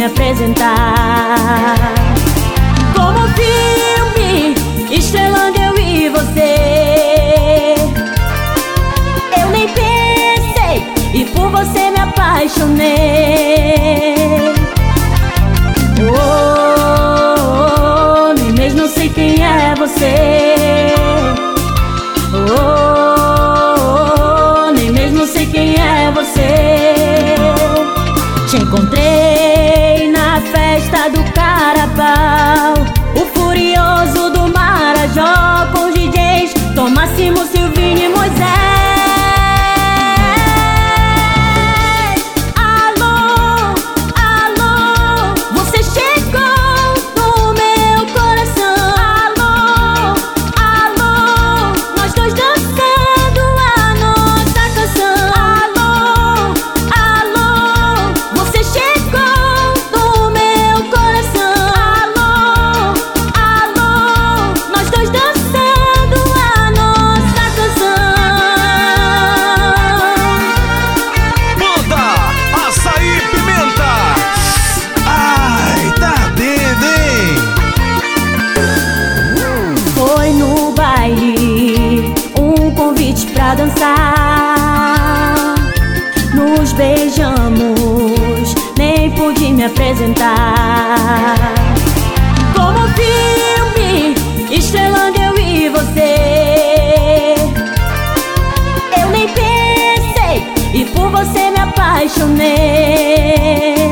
me apresentar. Como um filme, estrelando eu e você. Eu nem pensei e por você me apaixonei. Oh, nem mesmo sei quem é você. Oh, nem mesmo sei quem é você. Te encontrei na festa do Carnaval, o furioso do Marajó, com os DJs Tom Máximo, Silvinho e Moisés. Alô, alô, você chegou no meu coração. Alô, alô, nós dois dançando a nossa canção. Alô, alô, você chegou no meu coração. Alô, alô, nós dois dançando a nossa canção. Banda Açaí Pimenta. Ai, tá ardendo, hein? Foi no baile um convite pra dançar. Nos beijamos, nem pude me apresentar. Como um filme, estrelando eu e você. Eu nem pensei e por você me apaixonei.